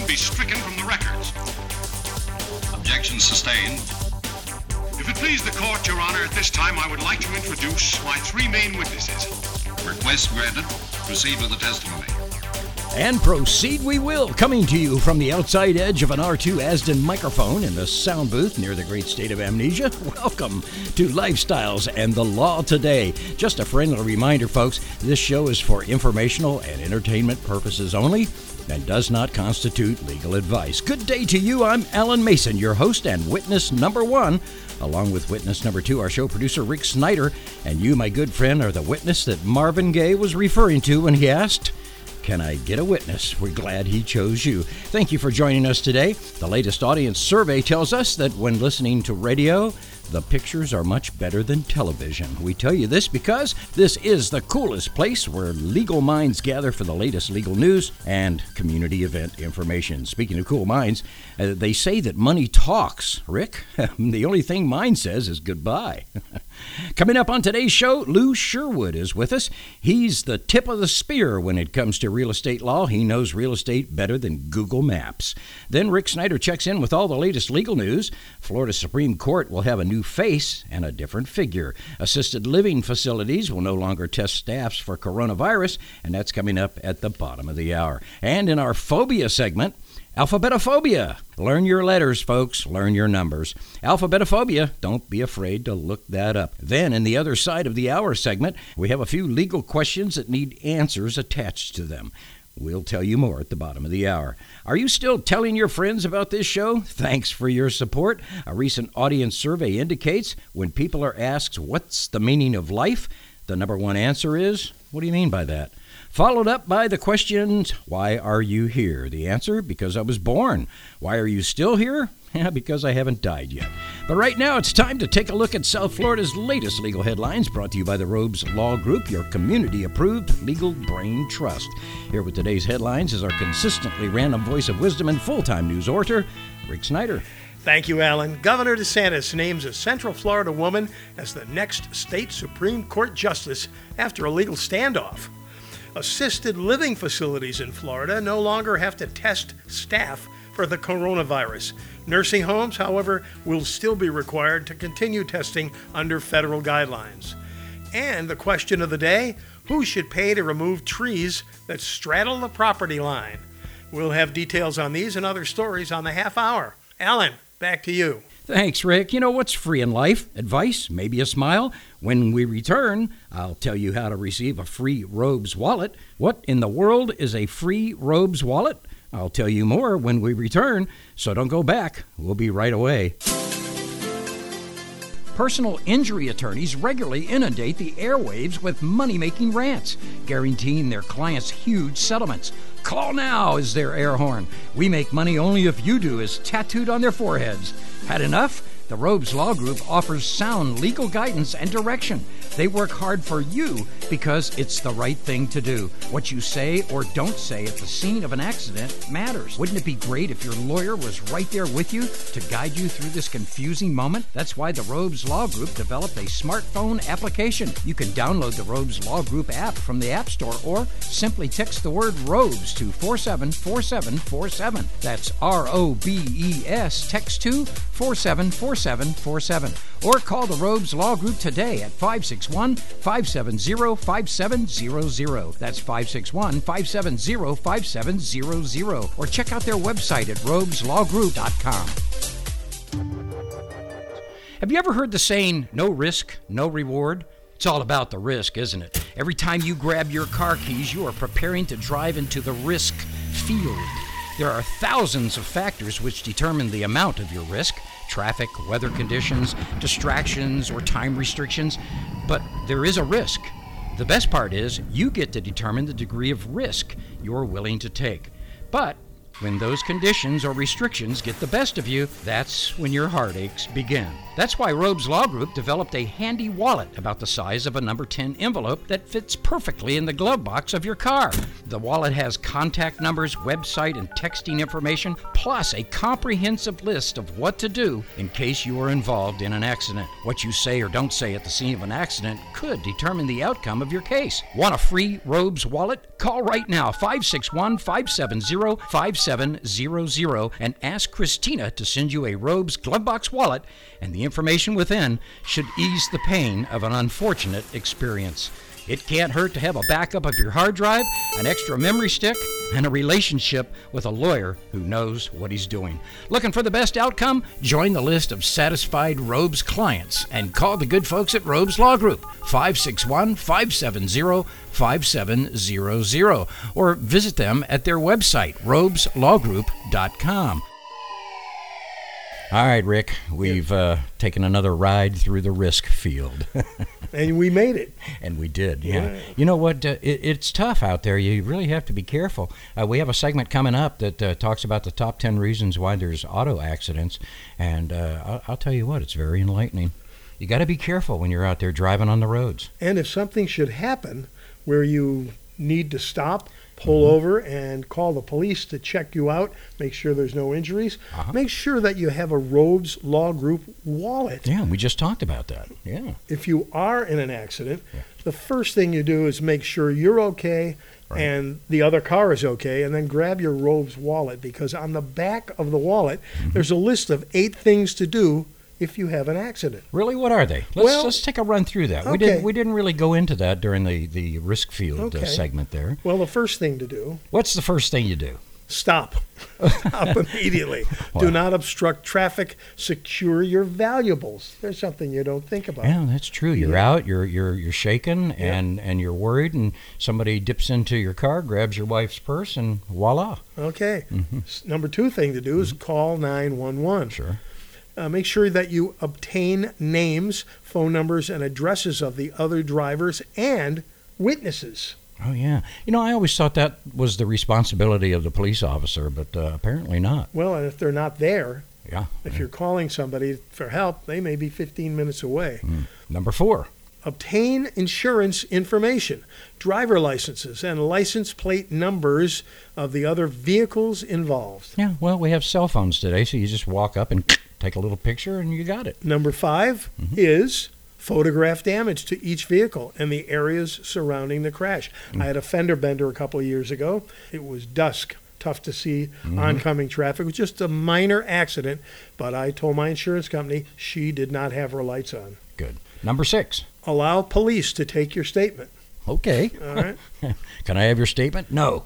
be stricken from the records. Objection sustained. If it please the court, Your Honor, at this time I would like to introduce my three main witnesses. Request granted. Proceed with the testimony. And proceed we will, coming to you from the outside edge of an R2 Asden microphone in the sound booth near the great state of Amnesia. Welcome to Lifestyles and the Law Today. Just a friendly reminder, folks, this show is for informational and entertainment purposes only and does not constitute legal advice. Good day to you. I'm Alan Mason, your host and witness number one. Along with witness number two, our show producer, Rick Snyder. And you, my good friend, are the witness that Marvin Gaye was referring to when he asked, "Can I get a witness?" We're glad he chose you. Thank you for joining us today. The latest audience survey tells us that when listening to radio, the pictures are much better than television. We tell you this because this is the coolest place where legal minds gather for the latest legal news and community event information. Speaking of cool minds, they say that money talks. Rick, the only thing mine says is goodbye. Coming up on today's show, Lou Sherwood is with us. He's the tip of the spear when it comes to real estate law. He knows real estate better than Google Maps. Then Rick Snyder checks in with all the latest legal news. Florida Supreme Court will have a new face and a different figure. Assisted living facilities will no longer test staffs for coronavirus, and that's coming up at the bottom of the hour. And in our phobia segment, alphabetophobia. Learn your letters, folks. Learn your numbers. Alphabetophobia. Don't be afraid to look that up. Then, in the other side of the hour segment, we have a few legal questions that need answers attached to them. We'll tell you more at the bottom of the hour. Are you still telling your friends about this show? Thanks for your support. A recent audience survey indicates when people are asked, "What's the meaning of life?" the number one answer is, "What do you mean by that?" Followed up by the questions, "Why are you here?" The answer, "Because I was born." "Why are you still here?" Yeah, because I haven't died yet. But right now, it's time to take a look at South Florida's latest legal headlines, brought to you by the Robes Law Group, your community-approved legal brain trust. Here with today's headlines is our consistently random voice of wisdom and full-time news orator, Rick Snyder. Thank you, Alan. Governor DeSantis names a Central Florida woman as the next state Supreme Court justice after a legal standoff. Assisted living facilities in Florida no longer have to test staff for the coronavirus. Nursing homes, however, will still be required to continue testing under federal guidelines. And the question of the day, who should pay to remove trees that straddle the property line? We'll have details on these and other stories on the half hour. Alan, back to you. Thanks, Rick. You know what's free in life? Advice, maybe a smile. When we return, I'll tell you how to receive a free Robes wallet. What in the world is a free Robes wallet? I'll tell you more when we return, so don't go back. We'll be right away. Personal injury attorneys regularly inundate the airwaves with money-making rants, guaranteeing their clients huge settlements. "Call now" is their air horn. "We make money only if you do" is tattooed on their foreheads. Had enough? The Robes Law Group offers sound legal guidance and direction. They work hard for you because it's the right thing to do. What you say or don't say at the scene of an accident matters. Wouldn't it be great if your lawyer was right there with you to guide you through this confusing moment? That's why the Robes Law Group developed a smartphone application. You can download the Robes Law Group app from the App Store or simply text the word Robes to 474747. That's ROBES. Text to 474747. Or call the Robes Law Group today at 561-570-5700. That's 561-570-5700. Or check out their website at robeslawgroup.com. Have you ever heard the saying, "No risk, no reward"? It's all about the risk, isn't it? Every time you grab your car keys, you are preparing to drive into the risk field. There are thousands of factors which determine the amount of your risk. Traffic, weather conditions, distractions, or time restrictions. But there is a risk. The best part is you get to determine the degree of risk you're willing to take. But when those conditions or restrictions get the best of you, that's when your heartaches begin. That's why Robes Law Group developed a handy wallet about the size of a number 10 envelope that fits perfectly in the glove box of your car. The wallet has contact numbers, website, and texting information, plus a comprehensive list of what to do in case you are involved in an accident. What you say or don't say at the scene of an accident could determine the outcome of your case. Want a free Robes wallet? Call right now, 561-570-5700. 5700 and ask Christina to send you a Robes glove box wallet, and the information within should ease the pain of an unfortunate experience. It can't hurt to have a backup of your hard drive, an extra memory stick, and a relationship with a lawyer who knows what he's doing. Looking for the best outcome? Join the list of satisfied Robes clients and call the good folks at Robes Law Group, 561-570-5700, or visit them at their website, robeslawgroup.com. All right, Rick, we've taken another ride through the risk field. And we made it. And we did, yeah. You know what? It's tough out there. You really have to be careful. We have a segment coming up that talks about the top 10 reasons why there's auto accidents. And I'll tell you what, it's very enlightening. You got to be careful when you're out there driving on the roads. And if something should happen where you need to stop, pull over, and call the police to check you out, make sure there's no injuries, make sure that you have a Robes Law Group wallet. Yeah, we just talked about that. Yeah. If you are in an accident, the first thing you do is make sure you're okay and the other car is okay, and then grab your Robes wallet, because on the back of the wallet, there's a list of 8 things to do if you have an accident. Really? What are they? Let's take a run through that. Okay. We didn't really go into that during the risk field segment there. Well, the first thing to do... What's the first thing you do? Stop. Stop immediately. Wow. Do not obstruct traffic. Secure your valuables. There's something you don't think about. Yeah, that's true. You're out, you're shaken, and you're worried, and somebody dips into your car, grabs your wife's purse, and voila. Okay. Number 2 thing to do is call 911. Sure. Make sure that you obtain names, phone numbers, and addresses of the other drivers and witnesses. Oh, yeah. You know, I always thought that was the responsibility of the police officer, but apparently not. Well, and if they're not there, if you're calling somebody for help, they may be 15 minutes away. Number 4. Obtain insurance information, driver licenses, and license plate numbers of the other vehicles involved. Yeah, well, we have cell phones today, so you just walk up and take a little picture and you got it. Number 5 is photograph damage to each vehicle and the areas surrounding the crash. I had a fender bender a couple of years ago. It was dusk. Tough to see oncoming traffic. It was just a minor accident, but I told my insurance company she did not have her lights on. Good. Number 6. Allow police to take your statement. Okay. All right. Can I have your statement? No.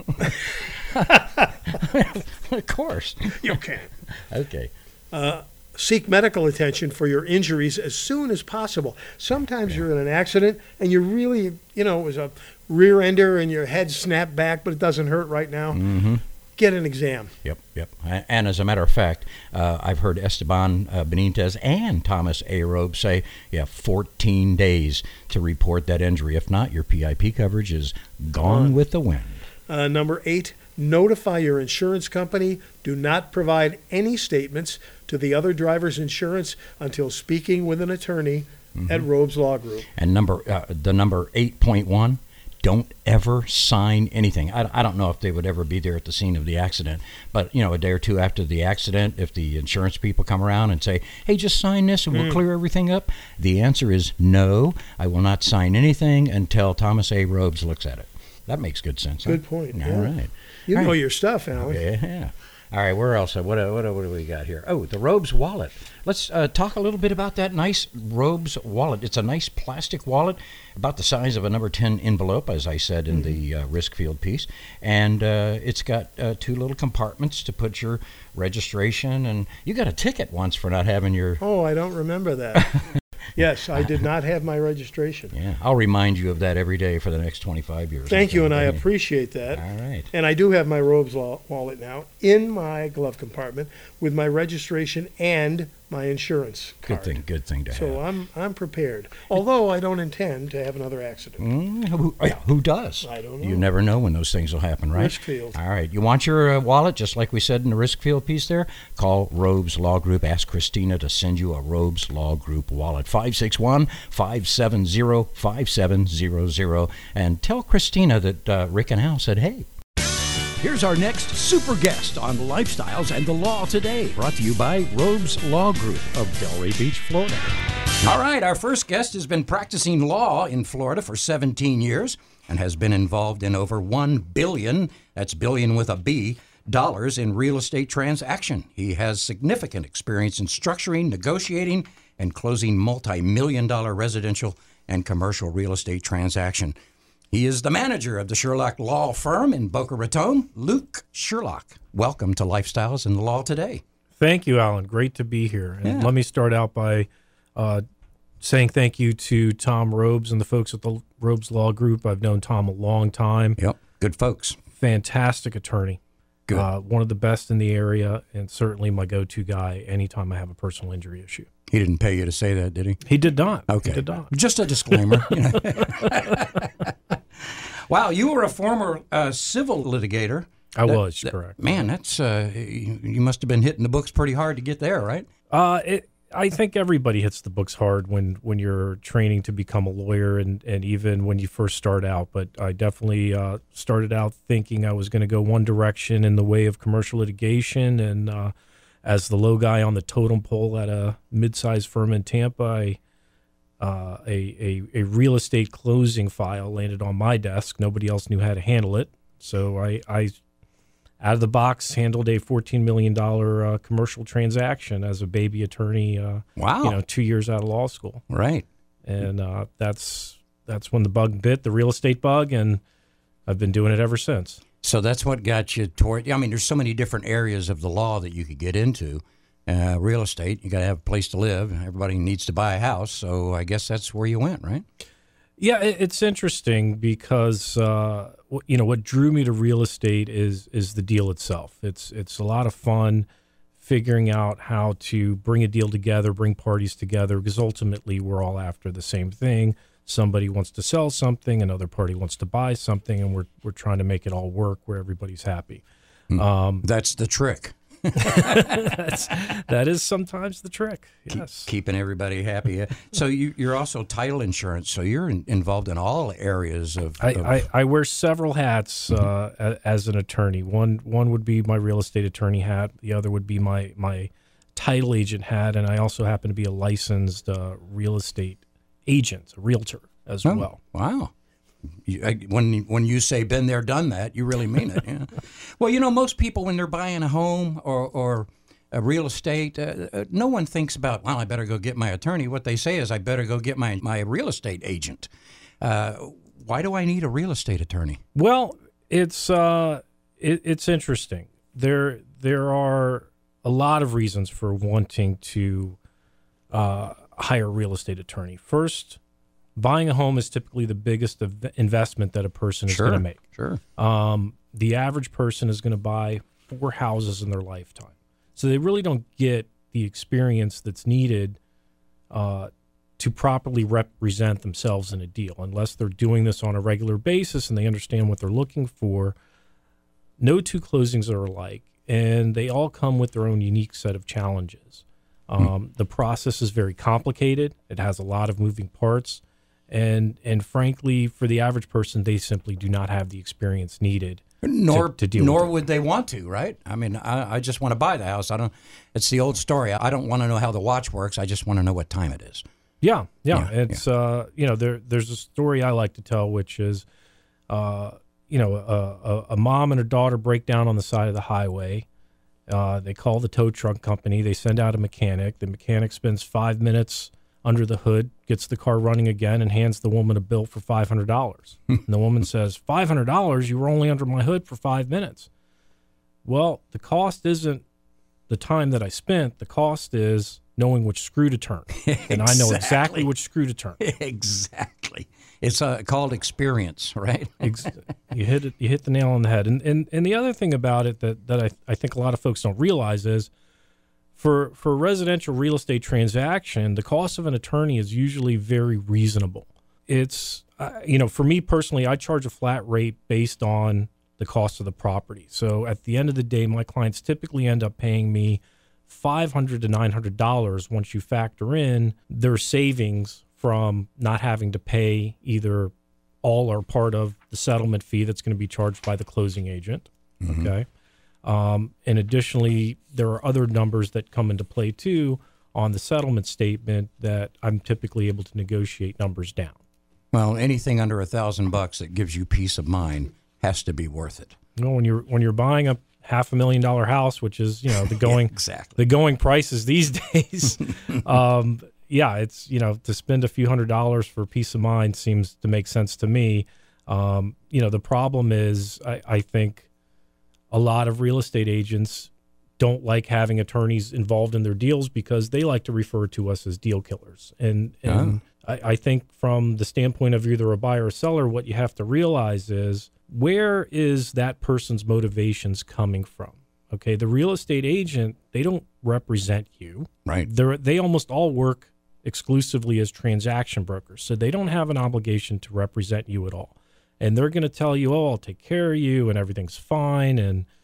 Of course. You can. Okay. Seek medical attention for your injuries as soon as possible. Sometimes you're in an accident and you really, it was a rear ender and your head snapped back, but it doesn't hurt right now. Get an exam. Yep. And as a matter of fact, I've heard Esteban Benitez and Thomas A. Robes say you have 14 days to report that injury. If not, your PIP coverage is gone with the wind. Number 8, notify your insurance company. Do not provide any statements to the other driver's insurance until speaking with an attorney at Robes Law Group. And number 8.1, don't ever sign anything. I don't know if they would ever be there at the scene of the accident, but a day or two after the accident, if the insurance people come around and say, hey, just sign this and we'll clear everything up, the answer is no, I will not sign anything until Thomas A. Robes looks at it. That makes good sense. Good point. All right. You know your stuff, Alan. Yeah. All right, where else? What do we got here? Oh, the Robes wallet. Let's talk a little bit about that nice Robes wallet. It's a nice plastic wallet about the size of a number 10 envelope, as I said in the risk field piece. And it's got 2 little compartments to put your registration. And you got a ticket once for not having your... Oh, I don't remember that. Yes, I did not have my registration. Yeah, I'll remind you of that every day for the next 25 years. Thank you, and I appreciate that. All right. And I do have my Robes wallet now in my glove compartment with my registration and my insurance card. Good thing to have. So I'm prepared, although I don't intend to have another accident. Who does? I don't know. You never know when those things will happen, right? Risk field. All right. You want your wallet, just like we said in the risk field piece there? Call Robes Law Group. Ask Christina to send you a Robes Law Group wallet. 561-570-5700. And tell Christina that Rick and Al said, hey. Here's our next super guest on Lifestyles and the Law Today, brought to you by Robes Law Group of Delray Beach, Florida. All right, our first guest has been practicing law in Florida for 17 years and has been involved in over $1 billion, that's billion with a B, in real estate transaction. He has significant experience in structuring, negotiating, and closing multi-million-dollar residential and commercial real estate transaction. He is the manager of the Sherlock Law Firm in Boca Raton, Luke Sherlock. Welcome to Lifestyles and the Law Today. Thank you, Alan. Great to be here. And let me start out by saying thank you to Tom Robes and the folks at the Robes Law Group. I've known Tom a long time. Yep, good folks. Fantastic attorney. Good. One of the best in the area, and certainly my go-to guy anytime I have a personal injury issue. He didn't pay you to say that, did he? He did not. Okay. He did not. Just a disclaimer. Wow, you were a former civil litigator. I was, correct. Man, that's you must have been hitting the books pretty hard to get there, right? I think everybody hits the books hard when you're training to become a lawyer and even when you first start out. But I definitely started out thinking I was going to go one direction in the way of commercial litigation. And as the low guy on the totem pole at a mid-sized firm in Tampa, a real estate closing file landed on my desk. Nobody else knew how to handle it. So I out of the box, handled a $14 million commercial transaction as a baby attorney. Wow! 2 years out of law school. Right. And that's when the bug bit, the real estate bug, and I've been doing it ever since. So that's what got you toward. I mean, there's so many different areas of the law that you could get into. Real estate, you got to have a place to live. Everybody needs to buy a house, so I guess that's where you went, right? Yeah, it's interesting because what drew me to real estate is the deal itself. It's a lot of fun figuring out how to bring a deal together, bring parties together, because ultimately we're all after the same thing. Somebody wants to sell something, another party wants to buy something, and we're trying to make it all work where everybody's happy. That's the trick. That is sometimes the trick. Yes, keeping everybody happy. So you're also title insurance. So you're involved in all areas of. I wear several hats as an attorney. One would be my real estate attorney hat. The other would be my title agent hat, and I also happen to be a licensed real estate agent, a realtor as well. Wow. When you say been there, done that, you really mean it. Yeah. Well, most people when they're buying a home or a real estate, no one thinks about, well, I better go get my attorney. What they say is, I better go get my real estate agent. Why do I need a real estate attorney? Well, it's interesting. There are a lot of reasons for wanting to hire a real estate attorney. First, buying a home is typically the biggest investment that a person is going to make. Sure. The average person is going to buy 4 houses in their lifetime. So they really don't get the experience that's needed to properly represent themselves in a deal. Unless they're doing this on a regular basis and they understand what they're looking for, no two closings are alike, and they all come with their own unique set of challenges. The process is very complicated. It has a lot of moving parts. And frankly, for the average person, they simply do not have the experience needed to deal with it. Nor would they want to, right? I mean, I just want to buy the house. It's the old story. I don't want to know how the watch works. I just want to know what time it is. Yeah. It's there's a story I like to tell, which is, a mom and her daughter break down on the side of the highway. They call the tow truck company. They send out a mechanic. The mechanic spends 5 minutes under the hood, gets the car running again, and hands the woman a bill for $500. And the woman says, $500? You were only under my hood for 5 minutes. Well, the cost isn't the time that I spent. The cost is knowing which screw to turn. And I know exactly which screw to turn. Exactly. It's called experience, right? You hit the nail on the head. And the other thing about it that I think a lot of folks don't realize is, For a residential real estate transaction, the cost of an attorney is usually very reasonable. It's, for me personally, I charge a flat rate based on the cost of the property. So at the end of the day, my clients typically end up paying me $500 to $900 once you factor in their savings from not having to pay either all or part of the settlement fee that's going to be charged by the closing agent. Mm-hmm. Okay. And additionally, there are other numbers that come into play too on the settlement statement that I'm typically able to negotiate numbers down. Well, anything under $1,000 that gives you peace of mind has to be worth it. When you're buying a $500,000 house, which is, the going exactly the going prices these days. It's, to spend a few $100s for peace of mind seems to make sense to me. The problem is I think a lot of real estate agents don't like having attorneys involved in their deals because they like to refer to us as deal killers. And I think from the standpoint of either a buyer or seller, what you have to realize is, where is that person's motivations coming from? Okay, the real estate agent, they don't represent you. Right. They almost all work exclusively as transaction brokers, so they don't have an obligation to represent you at all. And they're going to tell you, oh, I'll take care of you and everything's fine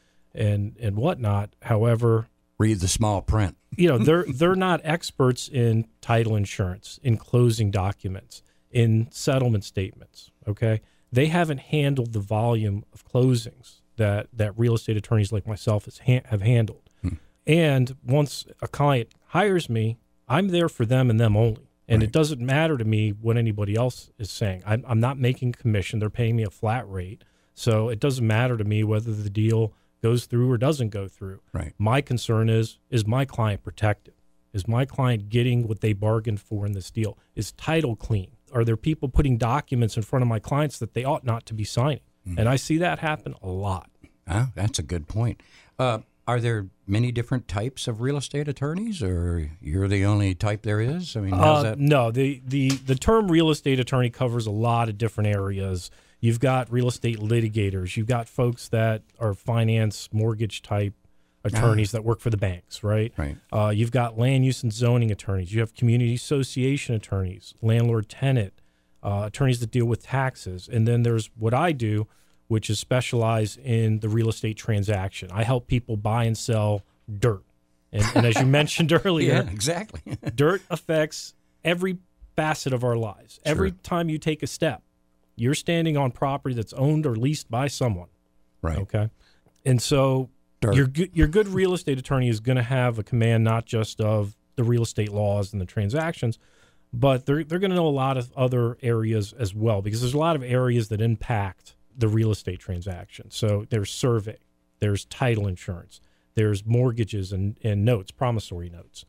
and whatnot. However, read the small print. They're not experts in title insurance, in closing documents, in settlement statements. Okay, they haven't handled the volume of closings that real estate attorneys like myself have handled. And once a client hires me, I'm there for them and them only. And It doesn't matter to me what anybody else is saying. I'm not making commission. They're paying me a flat rate. So it doesn't matter to me whether the deal goes through or doesn't go through. Right. My concern is my client protected? Is my client getting what they bargained for in this deal? Is title clean? Are there people putting documents in front of my clients that they ought not to be signing? And I see that happen a lot. That's a good point. Are there many different types of real estate attorneys, or you're the only type there is? I mean, how's that? No, the term real estate attorney covers a lot of different areas. You've got real estate litigators. You've got folks that are finance, mortgage type attorneys that work for the banks, right? Right. You've got land use and zoning attorneys. You have community association attorneys, landlord-tenant, attorneys that deal with taxes. And then there's what I do, which is specialized in the real estate transaction. I help people buy and sell dirt. And as you mentioned earlier, yeah, exactly. dirt affects every facet of our lives. Sure. Every time you take a step, you're standing on property that's owned or leased by someone. Right. Okay. And so your good real estate attorney is going to have a command not just of the real estate laws and the transactions, but they're going to know a lot of other areas as well, because there's a lot of areas that impact the real estate transaction. So there's survey, there's title insurance, there's mortgages and notes, promissory notes.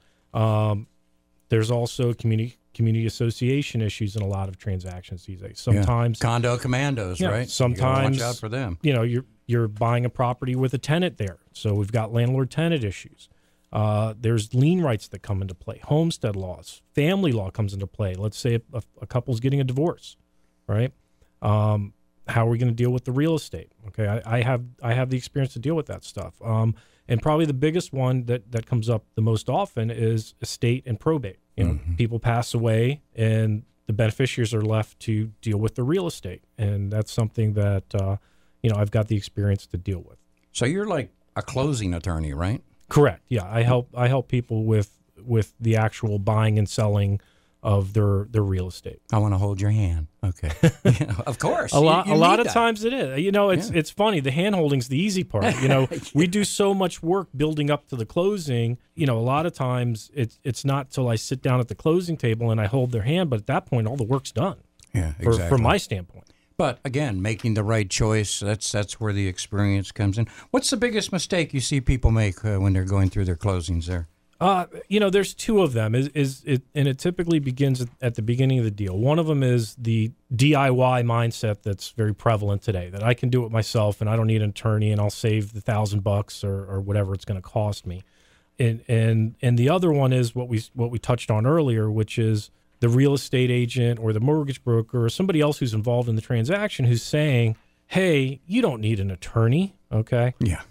There's also community association issues in a lot of transactions these days. Sometimes condo commandos, right? Sometimes you gotta watch out for them. You're buying a property with a tenant there, so we've got landlord-tenant issues. There's lien rights that come into play, homestead laws, family law comes into play. Let's say a couple's getting a divorce, right? How are we going to deal with the real estate? Okay, I have the experience to deal with that stuff. And probably the biggest one that comes up the most often is estate and probate. People pass away and the beneficiaries are left to deal with the real estate, and that's something that I've got the experience to deal with. So you're like a closing attorney, right? Correct. Yeah, I help people with the actual buying and selling of their real estate. I want to hold your hand. Okay. Of course. A lot of times it is. It's funny. The hand holding's the easy part. We do so much work building up to the closing. A lot of times it's not till I sit down at the closing table and I hold their hand, but at that point all the work's done. Yeah, exactly. From my standpoint. But again, making the right choice, that's where the experience comes in. What's the biggest mistake you see people make when they're going through their closings there? There's two of them. And it typically begins at the beginning of the deal. One of them is the DIY mindset that's very prevalent today, that I can do it myself and I don't need an attorney and I'll save the $1,000 or whatever it's going to cost me. And the other one is what we touched on earlier, which is the real estate agent or the mortgage broker or somebody else who's involved in the transaction who's saying, "Hey, you don't need an attorney." Okay. Yeah.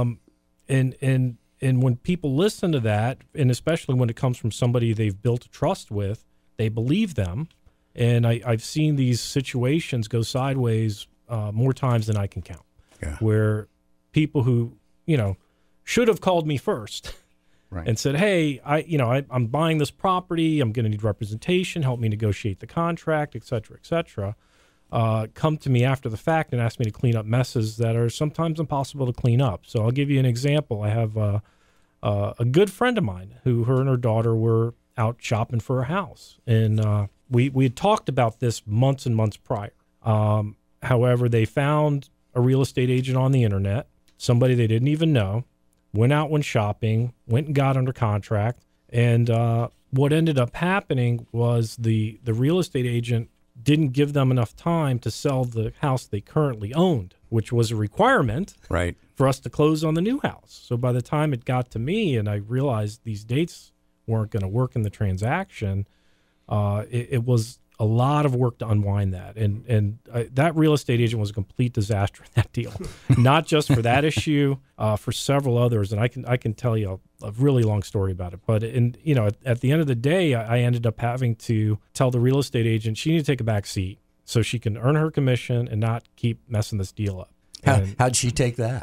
And when people listen to that, and especially when it comes from somebody they've built a trust with, they believe them. And I've seen these situations go sideways more times than I can count, where people who, should have called me first and said, "Hey, I'm buying this property. I'm going to need representation. Help me negotiate the contract, et cetera, come to me after the fact and ask me to clean up messes that are sometimes impossible to clean up." So I'll give you an example. I have a good friend of mine who her and her daughter were out shopping for a house. And we had talked about this months and months prior. However, they found a real estate agent on the internet somebody they didn't even know, went shopping, went and got under contract. And what ended up happening was the real estate agent didn't give them enough time to sell the house they currently owned, which was a requirement for us to close on the new house. So by the time it got to me and I realized these dates weren't going to work in the transaction, it was a lot of work to unwind that. And that real estate agent was a complete disaster in that deal, not just for that issue, for several others. And I can tell you a really long story about it. But at the end of the day, I ended up having to tell the real estate agent she needed to take a back seat so she can earn her commission and not keep messing this deal up. How'd she take that?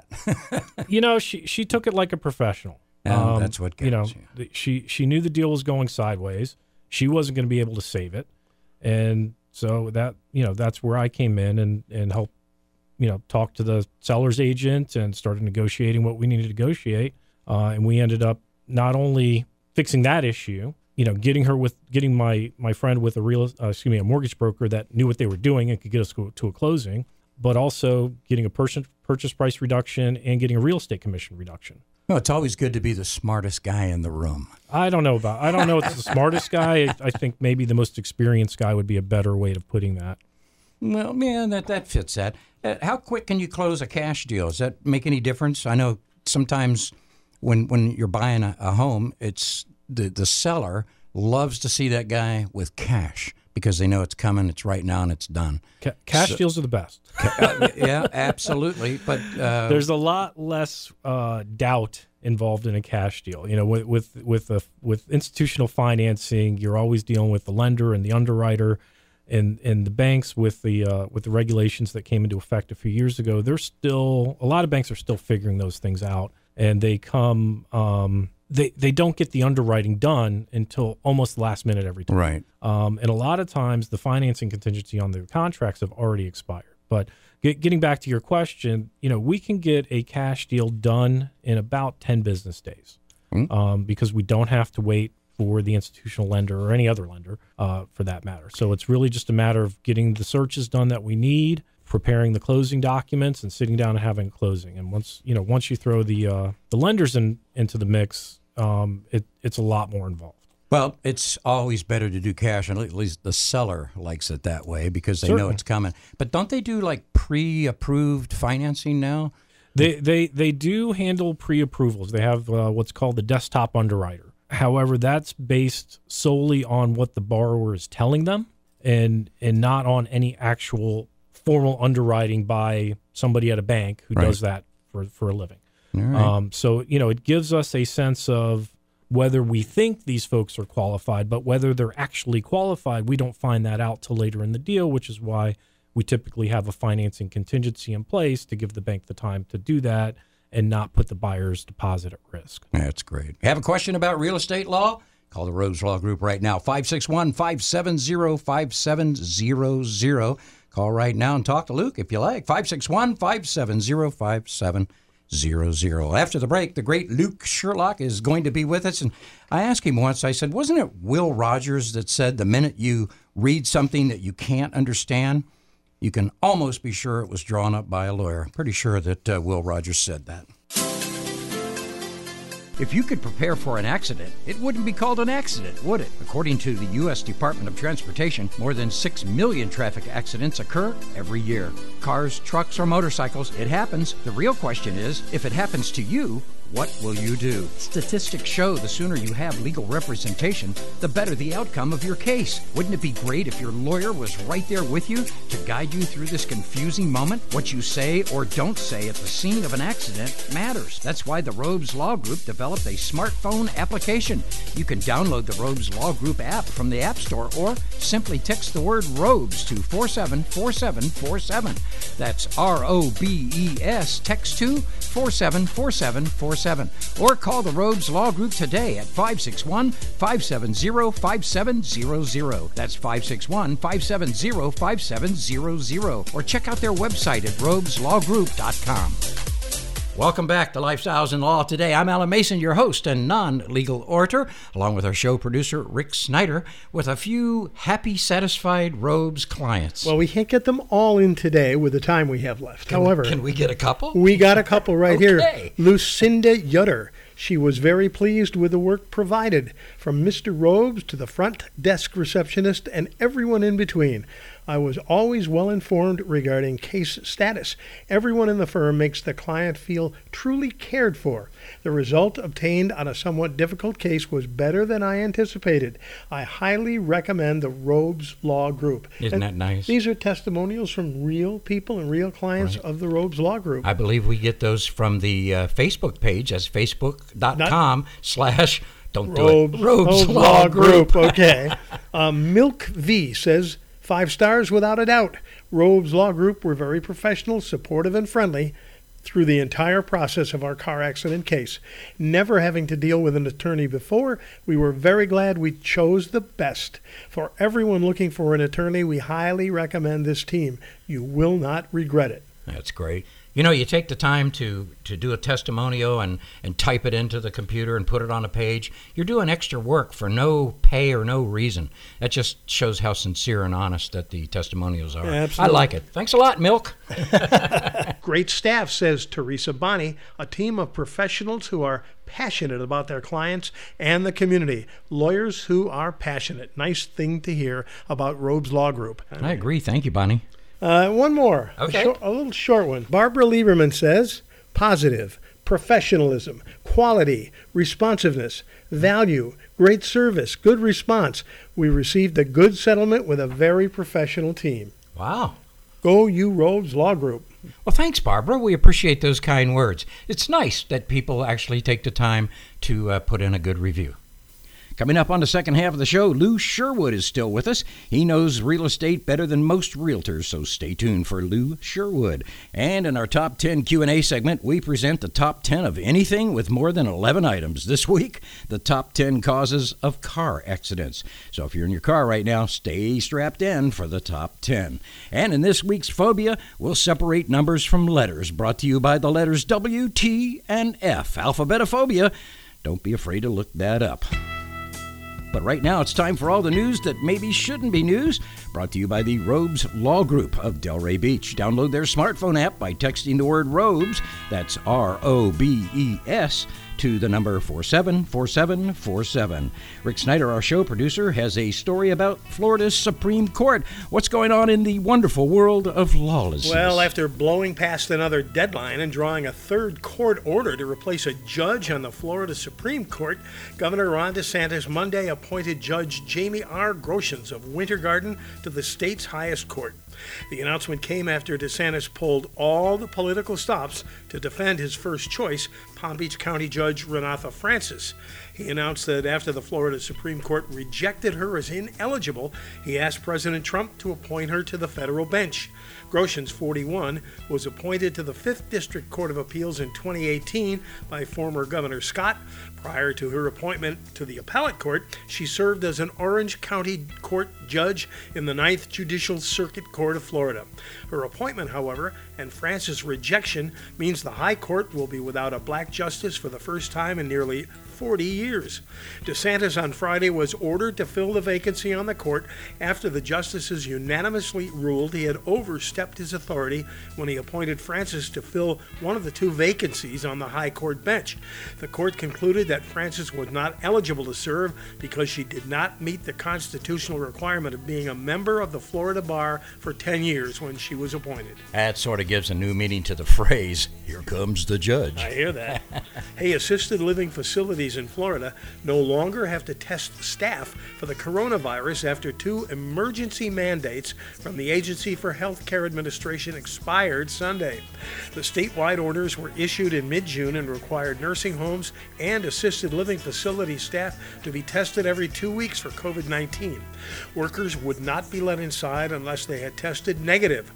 She took it like a professional. That's what counts. She knew the deal was going sideways. She wasn't going to be able to save it. And so that's where I came in and helped, talk to the seller's agent and started negotiating what we needed to negotiate. And we ended up not only fixing that issue, getting my friend with a mortgage broker that knew what they were doing and could get us to a closing, but also getting a purchase price reduction and getting a real estate commission reduction. No, it's always good to be the smartest guy in the room. I don't know if it's the smartest guy. I think maybe the most experienced guy would be a better way of putting that. Well, man, that fits that. How quick can you close a cash deal? Does that make any difference? I know sometimes when you're buying a home, it's the seller loves to see that guy with cash because they know it's coming, it's right now, and it's done. Cash deals are the best. Yeah, absolutely. But there's a lot less doubt involved in a cash deal. With institutional financing, you're always dealing with the lender and the underwriter, and the banks with the regulations that came into effect a few years ago. A lot of banks are still figuring those things out, and they come. They don't get the underwriting done until almost the last minute every time. Right. And a lot of times the financing contingency on the contracts have already expired. But getting back to your question, we can get a cash deal done in about 10 business days because we don't have to wait for the institutional lender or any other lender for that matter. So it's really just a matter of getting the searches done that we need, preparing the closing documents, and sitting down and having a closing. And once you throw the lenders into the mix, it's a lot more involved. Well, it's always better to do cash, and at least the seller likes it that way because they know it's coming. But don't they do like pre-approved financing now? They do handle pre-approvals. They have what's called the desktop underwriter. However, that's based solely on what the borrower is telling them and not on any actual formal underwriting by somebody at a bank who does that for a living. All right. So, it gives us a sense of whether we think these folks are qualified, but whether they're actually qualified, we don't find that out till later in the deal, which is why we typically have a financing contingency in place to give the bank the time to do that and not put the buyer's deposit at risk. That's great. Have a question about real estate law? Call the Robes Law Group right now, 561-570-5700. Call right now and talk to Luke if you like, 561-570-5700. After the break, the great Luke Sherlock is going to be with us. And I asked him once, I said, wasn't it Will Rogers that said the minute you read something that you can't understand, you can almost be sure it was drawn up by a lawyer? I'm pretty sure that Will Rogers said that. If you could prepare for an accident, it wouldn't be called an accident, would it? According to the U.S. Department of Transportation, more than 6 million traffic accidents occur every year. Cars, trucks, or motorcycles, it happens. The real question is, if it happens to you, what will you do? Statistics show the sooner you have legal representation, the better the outcome of your case. Wouldn't it be great if your lawyer was right there with you to guide you through this confusing moment? What you say or don't say at the scene of an accident matters. That's why the Robes Law Group developed a smartphone application. You can download the Robes Law Group app from the App Store or simply text the word Robes to 474747. That's ROBES, text to 474747. Or call the Robes Law Group today at 561-570-5700. That's 561-570-5700. Or check out their website at robeslawgroup.com. Welcome back to Lifestyles and Law Today. I'm Alan Mason, your host and non-legal orator, along with our show producer, Rick Snyder, with a few happy, satisfied Robes clients. Well, we can't get them all in today with the time we have left. However, can we get a couple? We got a couple right here. Okay. Lucinda Yutter. She was very pleased with the work provided, from Mr. Robes to the front desk receptionist and everyone in between. I was always well informed regarding case status. Everyone in the firm makes the client feel truly cared for. The result obtained on a somewhat difficult case was better than I anticipated. I highly recommend the Robes Law Group. Isn't that nice? These are testimonials from real people and real clients of the Robes Law Group. I believe we get those from the Facebook page. That's facebook.com/Robes Law Group. Okay. Milk V says, 5 stars without a doubt. Robes Law Group were very professional, supportive, and friendly through the entire process of our car accident case. Never having to deal with an attorney before, we were very glad we chose the best. For everyone looking for an attorney, we highly recommend this team. You will not regret it. That's great. You know, you take the time to do a testimonial and type it into the computer and put it on a page. You're doing extra work for no pay or no reason. That just shows how sincere and honest that the testimonials are. Absolutely. I like it. Thanks a lot, Milk. Great staff, says Teresa Bonney, a team of professionals who are passionate about their clients and the community. Lawyers who are passionate. Nice thing to hear about Robes Law Group. I agree. Thank you, Bonnie. One more. Okay. A little short one. Barbara Lieberman says, positive, professionalism, quality, responsiveness, value, great service, good response. We received a good settlement with a very professional team. Wow. Go you Robes Law Group. Well, thanks, Barbara. We appreciate those kind words. It's nice that people actually take the time to put in a good review. Coming up on the second half of the show, Lou Sherwood is still with us. He knows real estate better than most realtors, so stay tuned for Lou Sherwood. And in our Top 10 Q&A segment, we present the top 10 of anything with more than 11 items. This week, the top 10 causes of car accidents. So if you're in your car right now, stay strapped in for the top 10. And in this week's Phobia, we'll separate numbers from letters, brought to you by the letters W, T, and F. Alphabetophobia. Don't be afraid to look that up. But right now, it's time for all the news that maybe shouldn't be news, brought to you by the Robes Law Group of Delray Beach. Download their smartphone app by texting the word Robes, that's ROBES, to the number 474747. Rick Snyder, our show producer, has a story about Florida's Supreme Court. What's going on in the wonderful world of lawlessness? Well, after blowing past another deadline and drawing a third court order to replace a judge on the Florida Supreme Court, Governor Ron DeSantis Monday appointed Judge Jamie R. Groshans of Winter Garden to the state's highest court. The announcement came after DeSantis pulled all the political stops to defend his first choice, Palm Beach County Judge Renatha Francis. He announced that after the Florida Supreme Court rejected her as ineligible, he asked President Trump to appoint her to the federal bench. Groshans, 41, was appointed to the 5th District Court of Appeals in 2018 by former Governor Scott. Prior to her appointment to the appellate court, she served as an Orange County Court judge in the 9th Judicial Circuit Court of Florida. Her appointment, however, and Francis' rejection means the High Court will be without a black justice for the first time in nearly 40 years. DeSantis on Friday was ordered to fill the vacancy on the court after the justices unanimously ruled he had overstepped his authority when he appointed Francis to fill one of the 2 vacancies on the High Court bench. The court concluded that Francis was not eligible to serve because she did not meet the constitutional requirement of being a member of the Florida Bar for 10 years when she was appointed. That sort of gives a new meaning to the phrase, "Here comes the judge." I hear that. Hey, assisted living facilities in Florida no longer have to test staff for the coronavirus after 2 emergency mandates from the Agency for Healthcare Administration expired Sunday. The statewide orders were issued in mid-June and required nursing homes and assisted living facility staff to be tested every 2 weeks for COVID-19. Workers would not be let inside unless they had tested negative.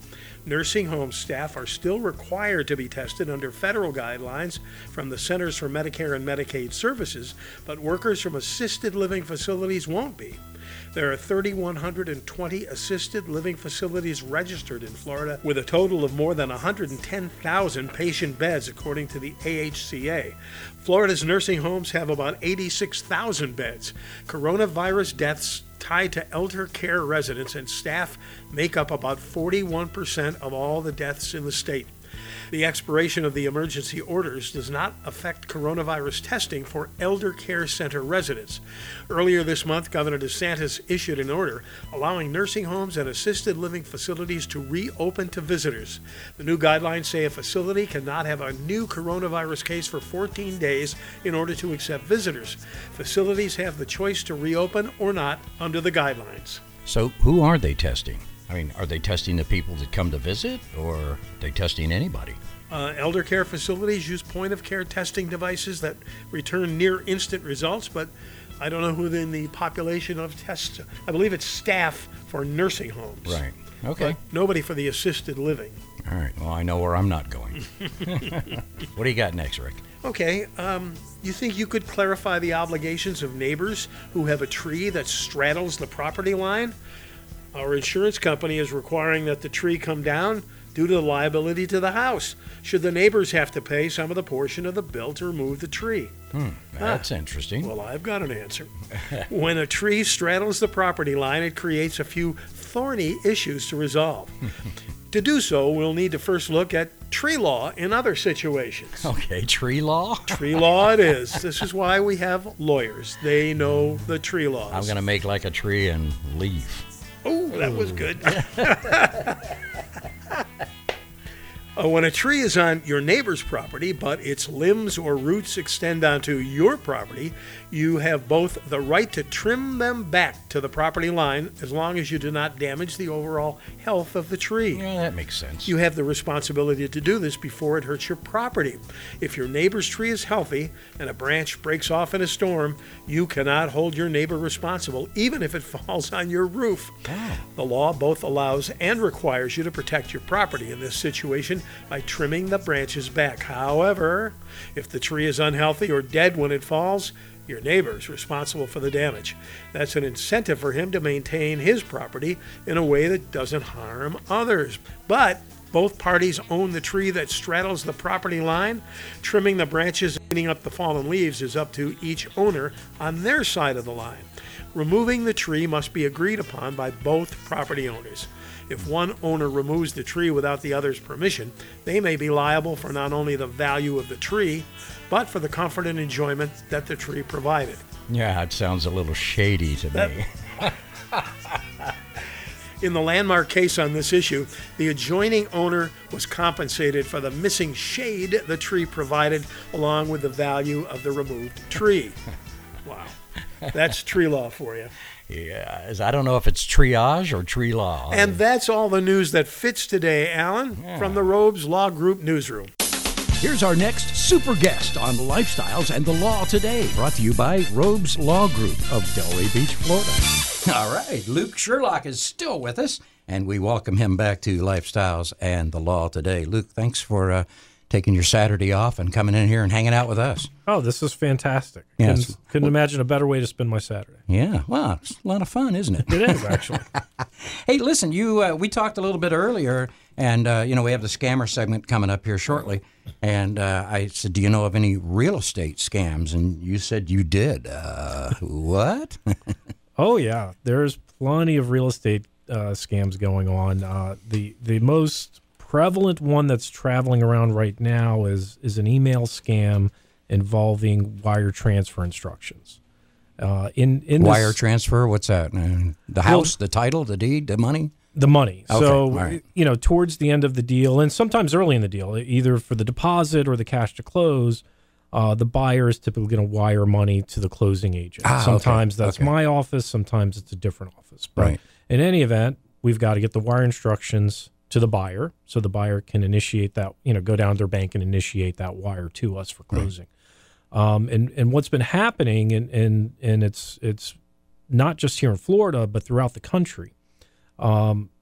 Nursing home staff are still required to be tested under federal guidelines from the Centers for Medicare and Medicaid Services, but workers from assisted living facilities won't be. There are 3,120 assisted living facilities registered in Florida, with a total of more than 110,000 patient beds, according to the AHCA. Florida's nursing homes have about 86,000 beds. Coronavirus deaths tied to elder care residents and staff make up about 41% of all the deaths in the state. The expiration of the emergency orders does not affect coronavirus testing for elder care center residents. Earlier this month, Governor DeSantis issued an order allowing nursing homes and assisted living facilities to reopen to visitors. The new guidelines say a facility cannot have a new coronavirus case for 14 days in order to accept visitors. Facilities have the choice to reopen or not under the guidelines. So who are they testing? I mean, are they testing the people that come to visit, or are they testing anybody? Elder care facilities use point-of-care testing devices that return near-instant results, but I don't know who in the population of tests. I believe it's staff for nursing homes. Right. Okay. But nobody for the assisted living. All right. Well, I know where I'm not going. What do you got next, Rick? Okay. You think you could clarify the obligations of neighbors who have a tree that straddles the property line? Our insurance company is requiring that the tree come down due to the liability to the house, should the neighbors have to pay some of the portion of the bill to remove the tree. That's interesting. Well, I've got an answer. When a tree straddles the property line, it creates a few thorny issues to resolve. To do so, we'll need to first look at tree law in other situations. Okay, tree law? Tree law it is. This is why we have lawyers. They know the tree laws. I'm going to make like a tree and leave. Oh, that was good. When a tree is on your neighbor's property, but its limbs or roots extend onto your property, you have both the right to trim them back to the property line as long as you do not damage the overall health of the tree. Yeah, that makes sense. You have the responsibility to do this before it hurts your property. If your neighbor's tree is healthy and a branch breaks off in a storm, you cannot hold your neighbor responsible, even if it falls on your roof. Oh. The law both allows and requires you to protect your property in this situation by trimming the branches back. However, if the tree is unhealthy or dead when it falls, your neighbor is responsible for the damage. That's an incentive for him to maintain his property in a way that doesn't harm others. But both parties own the tree that straddles the property line. Trimming the branches and cleaning up the fallen leaves is up to each owner on their side of the line. Removing the tree must be agreed upon by both property owners. If one owner removes the tree without the other's permission, they may be liable for not only the value of the tree, but for the comfort and enjoyment that the tree provided. Yeah, it sounds a little shady to me. In the landmark case on this issue, the adjoining owner was compensated for the missing shade the tree provided, along with the value of the removed tree. Wow. That's tree law for you. Yeah, I don't know if it's triage or tree law. And that's all the news that fits today, Alan, from the Robes Law Group newsroom. Here's our next super guest on Lifestyles and the Law Today, brought to you by Robes Law Group of Delray Beach, Florida. All right, Luke Sherlock is still with us, and we welcome him back to Lifestyles and the Law Today. Luke, thanks for taking your Saturday off and coming in here and hanging out with us. Oh, this is fantastic. Yes. Couldn't imagine a better way to spend my Saturday. Yeah, well, it's a lot of fun, isn't it? It is, actually. Hey, listen, we talked a little bit earlier, and, we have the scammer segment coming up here shortly, and I said, do you know of any real estate scams? And you said you did. What? Oh, yeah. There's plenty of real estate scams going on. The most prevalent one that's traveling around right now is an email scam involving wire transfer instructions. Wire transfer? What's that? The house, the title, the deed, the money? The money. Okay, so, right. Towards the end of the deal, and sometimes early in the deal, either for the deposit or the cash to close, the buyer is typically going to wire money to the closing agent. Sometimes that's my office, sometimes it's a different office. But in any event, we've got to get the wire instructions to the buyer, so the buyer can initiate that, go down to their bank and initiate that wire to us for closing. And what's been happening, and it's not just here in Florida, but throughout the country,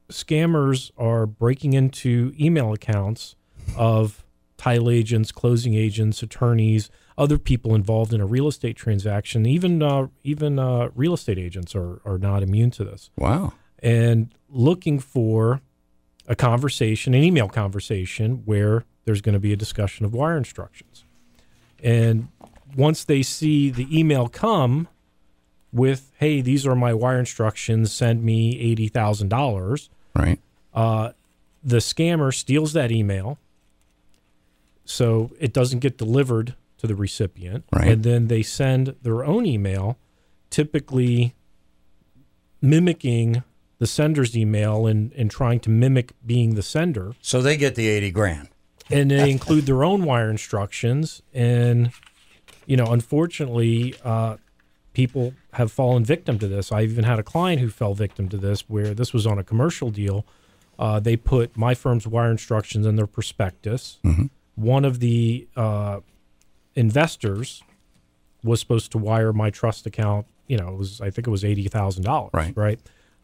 scammers are breaking into email accounts of title agents, closing agents, attorneys, other people involved in a real estate transaction. Even real estate agents are not immune to this. Wow. And looking for a conversation, an email conversation, where there's going to be a discussion of wire instructions. And once they see the email come with, hey, these are my wire instructions, send me $80,000. Right. The scammer steals that email so it doesn't get delivered to the recipient. Right. And then they send their own email, typically mimicking the sender's email and trying to mimic being the sender. So they get the $80,000. And they include their own wire instructions. And, unfortunately, people have fallen victim to this. I even had a client who fell victim to this, where this was on a commercial deal. They put my firm's wire instructions in their prospectus. Mm-hmm. One of the investors was supposed to wire my trust account. I think it was $80,000. Right.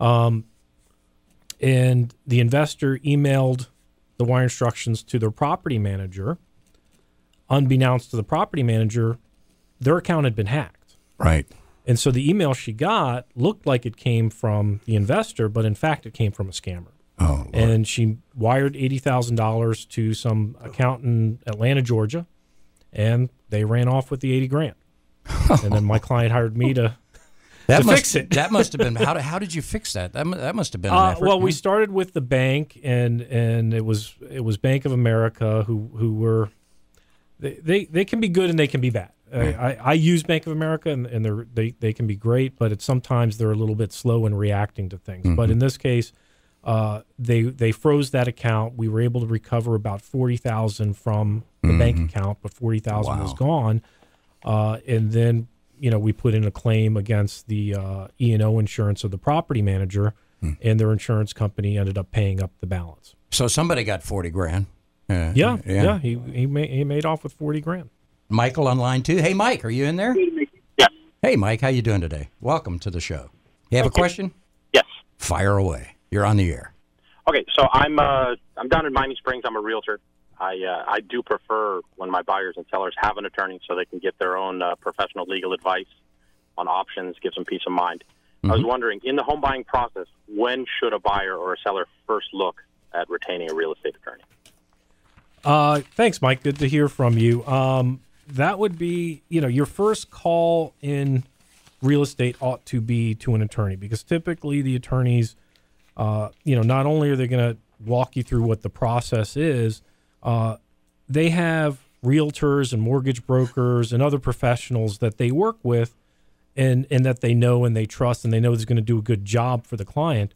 And the investor emailed the wire instructions to their property manager. Unbeknownst to the property manager, their account had been hacked. Right. And so the email she got looked like it came from the investor, but in fact it came from a scammer. Oh, Lord. And she wired $80,000 to some account in Atlanta, Georgia, and they ran off with the $80,000. And then my client hired me to fix it. That must have been how did you fix that? That must have been an effort. Well, we started with the bank, and it was Bank of America who were they can be good and they can be bad. I use Bank of America, and they can be great, but sometimes they're a little bit slow in reacting to things. Mm-hmm. But in this case, they froze that account. We were able to recover about $40,000 from the bank account, but $40,000 was gone. And then we put in a claim against the E&O insurance of the property manager, and their insurance company ended up paying up the balance. So somebody got $40,000. Yeah. He made off with $40,000. Michael on line 2. Hey, Mike, are you in there? Yes. Hey, Mike, how you doing today? Welcome to the show. You have a question? Yes. Fire away. You're on the air. Okay, so I'm down in Miami Springs. I'm a realtor. I do prefer when my buyers and sellers have an attorney so they can get their own professional legal advice on options, give some peace of mind. Mm-hmm. I was wondering, in the home buying process, when should a buyer or a seller first look at retaining a real estate attorney? Thanks, Mike. Good to hear from you. That would be, your first call in real estate ought to be to an attorney, because typically the attorneys, not only are they going to walk you through what the process is, they have realtors and mortgage brokers and other professionals that they work with and that they know and they trust and they know is going to do a good job for the client,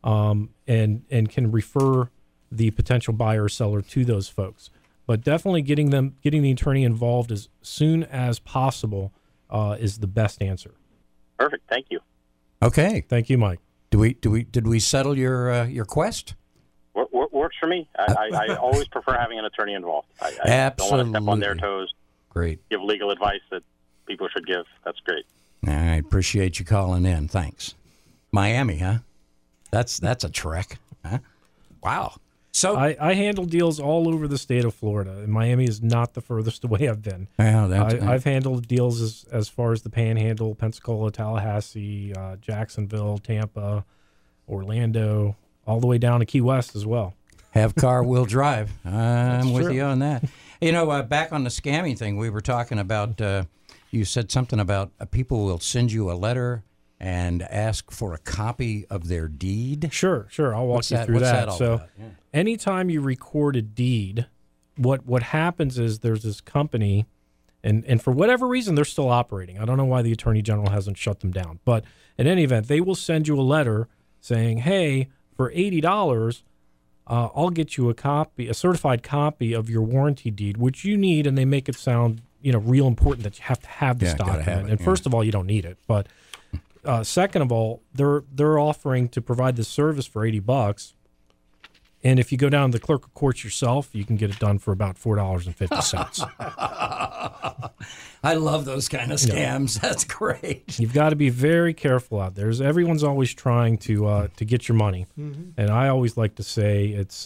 and can refer the potential buyer or seller to those folks. But definitely getting the attorney involved as soon as possible is the best answer. Perfect. Thank you. Okay. Thank you, Mike. Did we settle your quest? Works for me. I always prefer having an attorney involved. I don't want to step on their toes. Great. Give legal advice that people should give. That's great. I appreciate you calling in. Thanks. Miami, huh? That's a trek. Huh? Wow. So I handle deals all over the state of Florida, and Miami is not the furthest away I've been. Yeah, I've handled deals as far as the Panhandle, Pensacola, Tallahassee, Jacksonville, Tampa, Orlando, all the way down to Key West as well. Have car, will drive. I'm with true. you on that. Back on the scamming thing, we were talking about, you said something about people will send you a letter and ask for a copy of their deed. Sure. I'll walk you through that. So anytime you record a deed, what happens is there's this company, and for whatever reason, they're still operating. I don't know why the Attorney General hasn't shut them down. But in any event, they will send you a letter saying, hey, for $80, I'll get you a certified copy of your warranty deed, which you need, and they make it sound real important that you have to have this document. And first of all, you don't need it, but second of all, they're offering to provide this service for $80, and if you go down to the clerk of court yourself, you can get it done for about $4.50. I love those kind of scams. That's great. You've got to be very careful out there. Everyone's always trying to get your money, and I always like to say it's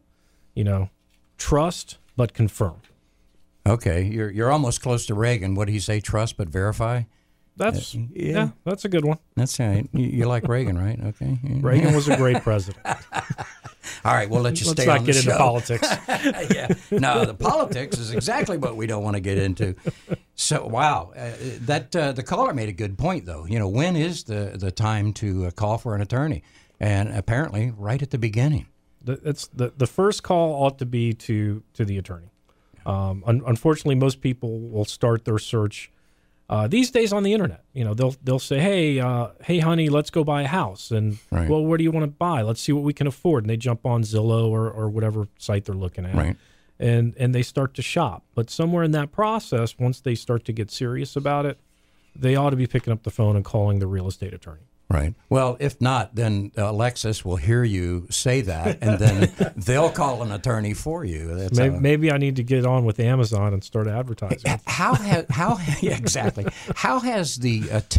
trust but confirm. Okay, you're almost close to Reagan. What do you say? Trust but verify. That's that's a good one. That's right. You like Reagan, right? Okay. Reagan was a great president. All right, we'll let you Let's stay not on the get show. into politics. Yeah, no, the politics is exactly what we don't want to get into. So, wow, the caller made a good point, though. When is the time to call for an attorney? And apparently, right at the beginning. It's the first call ought to be to the attorney. Unfortunately, most people will start their search these days on the internet. They'll say, hey, honey, let's go buy a house. And, right. Well, where do you want to buy? Let's see what we can afford. And they jump on Zillow or whatever site they're looking at. Right. And they start to shop. But somewhere in that process, once they start to get serious about it, they ought to be picking up the phone and calling the real estate attorney. Right. Well, if not, then Alexis will hear you say that, and then they'll call an attorney for you. That's maybe I need to get on with Amazon and start advertising. Exactly. How has the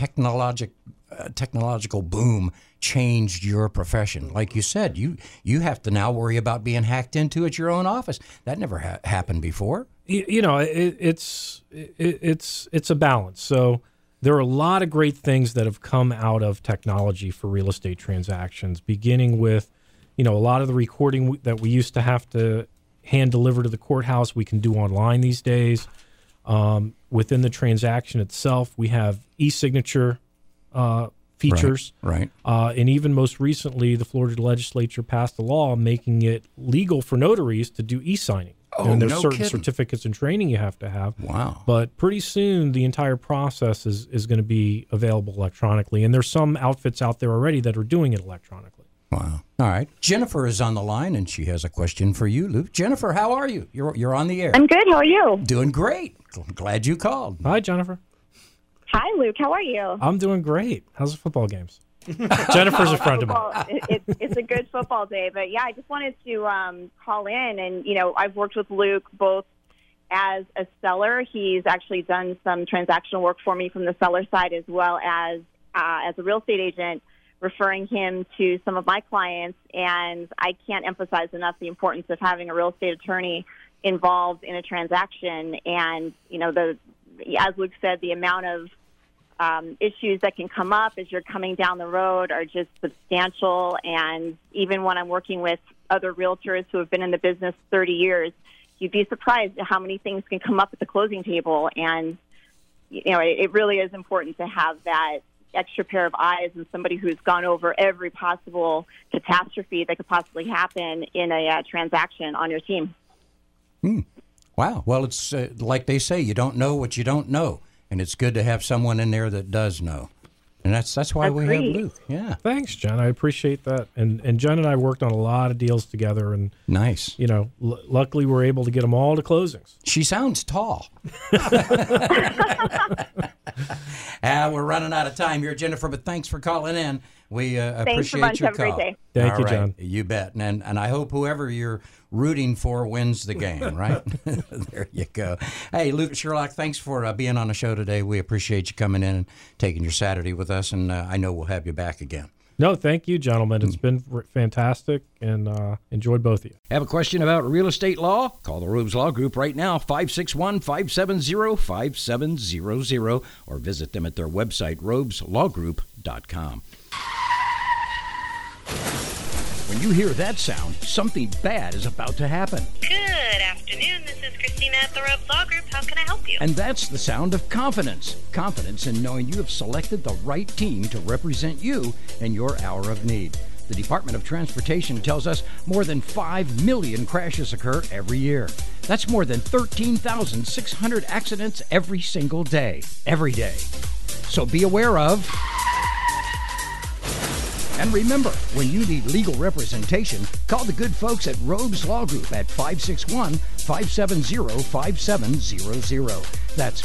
technological boom changed your profession? Like you said, you have to now worry about being hacked into at your own office. That never happened before. It's a balance. So there are a lot of great things that have come out of technology for real estate transactions, beginning with, a lot of the recording that we used to have to hand deliver to the courthouse, we can do online these days. Within the transaction itself, we have e-signature features. Right. And even most recently, the Florida legislature passed a law making it legal for notaries to do e-signing. Oh, and there's no certain kidding. certificates and training you have to have. Wow. But pretty soon, the entire process is going to be available electronically. And there's some outfits out there already that are doing it electronically. Wow. All right. Jennifer is on the line, and she has a question for you, Luke. Jennifer, how are you? You're on the air. I'm good. How are you? Doing great. Glad you called. Hi, Jennifer. Hi, Luke. How are you? I'm doing great. How's the football games? Jennifer's a friend of mine. It's a good football day. But, yeah, I just wanted to call in. And, I've worked with Luke both as a seller. He's actually done some transactional work for me from the seller side, as well as a real estate agent, referring him to some of my clients. And I can't emphasize enough the importance of having a real estate attorney involved in a transaction. And, as Luke said, the amount of issues that can come up as you're coming down the road are just substantial. And even when I'm working with other realtors who have been in the business 30 years, you'd be surprised at how many things can come up at the closing table. And, it really is important to have that extra pair of eyes and somebody who's gone over every possible catastrophe that could possibly happen in a transaction on your team. Wow. Well, it's like they say, you don't know what you don't know. And it's good to have someone in there that does know. And that's why we have Luke. Yeah. Thanks, Jen. I appreciate that. And Jen and I worked on a lot of deals together. And nice. Luckily we're able to get them all to closings. She sounds tall. We're running out of time here, Jennifer, but thanks for calling in. We appreciate your call. Have a great day. Thank you, John. You bet. And I hope whoever you're rooting for wins the game, right? There you go. Hey, Luke Sherlock, thanks for being on the show today. We appreciate you coming in and taking your Saturday with us, and I know we'll have you back again. No, thank you, gentlemen. It's been fantastic, and enjoyed both of you. Have a question about real estate law? Call the Robes Law Group right now, 561-570-5700, or visit them at their website, robeslawgroup.com. When you hear that sound, something bad is about to happen. Good afternoon. This is Christina at the Robes Law Group. How can I help you? And that's the sound of confidence. Confidence in knowing you have selected the right team to represent you in your hour of need. The Department of Transportation tells us more than 5 million crashes occur every year. That's more than 13,600 accidents every single day. Every day. So be aware of And remember, when you need legal representation, call the good folks at Robes Law Group at 561-570-5700. That's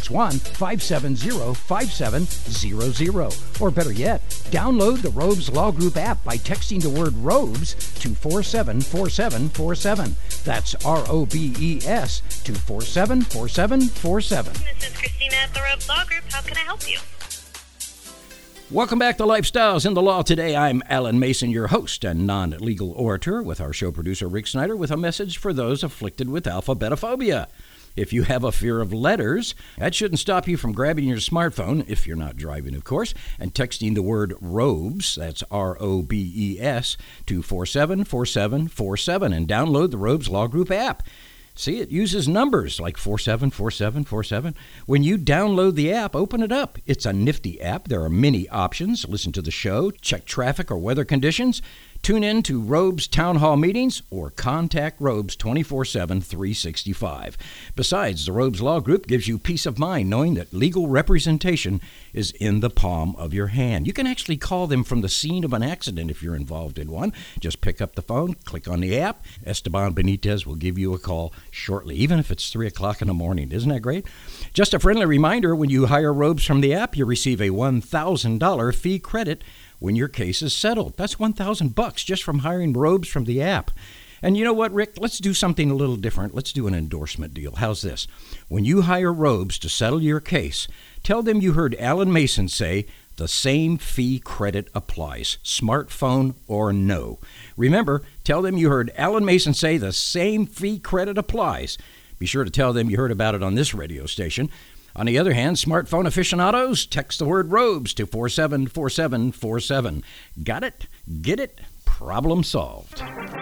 561-570-5700. Or better yet, download the Robes Law Group app by texting the word Robes to 474747. That's ROBES to 474747. This is Christina at the Robes Law Group. How can I help you? Welcome back to Lifestyles in the Law Today. I'm Alan Mason, your host and non-legal orator, with our show producer Rick Snyder with a message for those afflicted with alphabetophobia. If you have a fear of letters, that shouldn't stop you from grabbing your smartphone, if you're not driving, of course, and texting the word ROBES, that's ROBES, to 474747 and download the Robes Law Group app. See, it uses numbers like 474747. When you download the app, open it up. It's a nifty app. There are many options. Listen to the show, check traffic or weather conditions, tune in to Robes Town Hall meetings, or contact Robes 24/7, 365. Besides, the Robes Law Group gives you peace of mind knowing that legal representation is in the palm of your hand. You can actually call them from the scene of an accident if you're involved in one. Just pick up the phone, click on the app. Esteban Benitez will give you a call shortly, even if it's 3 o'clock in the morning. Isn't that great? Just a friendly reminder, when you hire Robes from the app, you receive a $1,000 fee credit when your case is settled. That's $1,000 just from hiring Robes from the app. And you know what, Rick? Let's do something a little different. Let's do an endorsement deal. How's this? When you hire Robes to settle your case, tell them you heard Alan Mason say the same fee credit applies, smartphone or no. Remember, tell them you heard Alan Mason say the same fee credit applies. Be sure to tell them you heard about it on this radio station. On the other hand, smartphone aficionados, text the word Robes to 474747. Got it? Get it? Problem solved.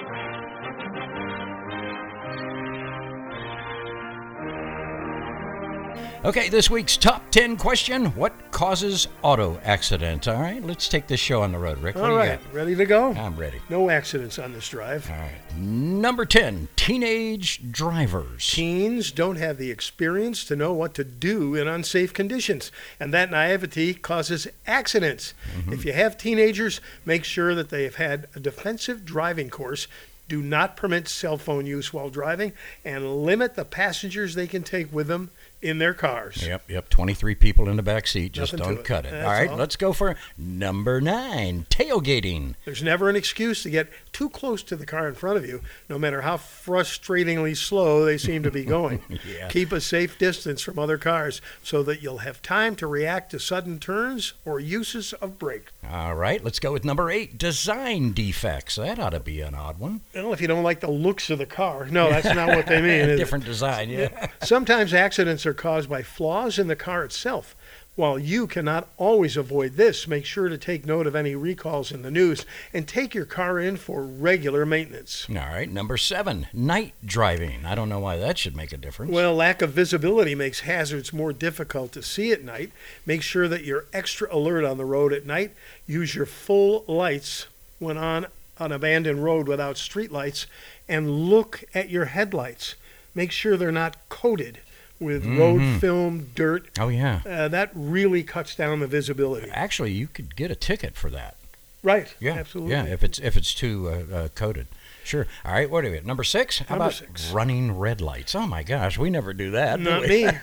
Okay, this week's top 10 question, what causes auto accidents? All right, let's take this show on the road, Rick. What All do you right, got? ready to go? I'm ready. No accidents on this drive. All right. Number 10, teenage drivers. Teens don't have the experience to know what to do in unsafe conditions, and that naivety causes accidents. If you have teenagers, make sure that they have had a defensive driving course. Do not permit cell phone use while driving, and limit the passengers they can take with them in their cars. Yep. 23 people in the back seat. Just Nothing to don't it. cut it. That's All right, all. let's go for number 9, tailgating. There's never an excuse to get too close to the car in front of you, no matter how frustratingly slow they seem to be going. Yeah. Keep a safe distance from other cars so that you'll have time to react to sudden turns or uses of brake. All right, let's go with number 8, design defects. That ought to be an odd one. Well, if you don't like the looks of the car. No, that's not what they mean. is it? Different design, yeah. Sometimes accidents are caused by flaws in the car itself. While you cannot always avoid this, make sure to take note of any recalls in the news and take your car in for regular maintenance. All right, number 7, night driving. I don't know why that should make a difference. Well, lack of visibility makes hazards more difficult to see at night. Make sure that you're extra alert on the road at night. Use your full lights when on an abandoned road without street lights, and look at your headlights. Make sure they're not coated with road film, dirt. Oh, yeah. That really cuts down the visibility. Actually, you could get a ticket for that. Right. Yeah, Absolutely. Yeah, if it's too coated. Sure. All right, what are we at? Number 6? How Number about 6. running red lights? Oh, my gosh, we never do that. Not do we? me.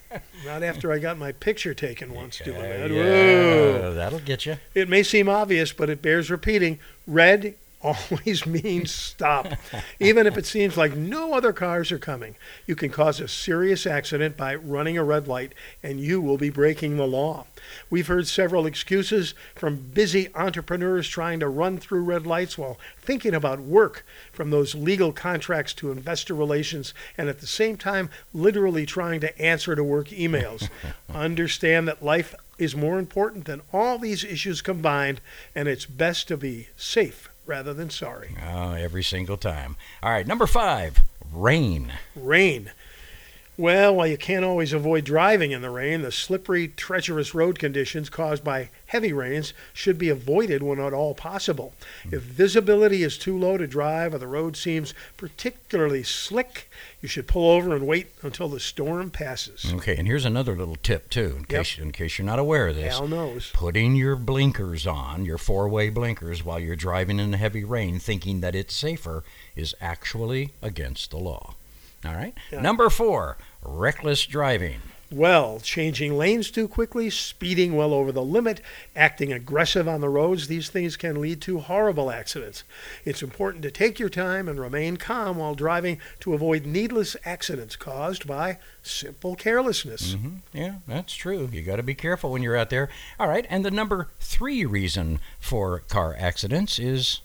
Not after I got my picture taken once doing that. Yeah, Whoa. that'll get you. It may seem obvious, but it bears repeating. Red always means stop. Even if it seems like no other cars are coming, you can cause a serious accident by running a red light, and you will be breaking the law. We've heard several excuses from busy entrepreneurs trying to run through red lights while thinking about work, from those legal contracts to investor relations, and at the same time literally trying to answer to work emails. Understand that life is more important than all these issues combined, and it's best to be safe rather than sorry. Oh, every single time. All right, number 5, rain. Rain. Well, while you can't always avoid driving in the rain, the slippery, treacherous road conditions caused by heavy rains should be avoided when at all possible. If visibility is too low to drive or the road seems particularly slick, you should pull over and wait until the storm passes. Okay, and here's another little tip, too, in case you're not aware of this. Al knows. Putting your blinkers on, your four-way blinkers, while you're driving in the heavy rain, thinking that it's safer, is actually against the law. All right? Yeah. Number 4, reckless driving. Well, changing lanes too quickly, speeding well over the limit, acting aggressive on the roads, these things can lead to horrible accidents. It's important to take your time and remain calm while driving to avoid needless accidents caused by simple carelessness. Mm-hmm. Yeah, that's true. You got to be careful when you're out there. All right, and the number 3 reason for car accidents is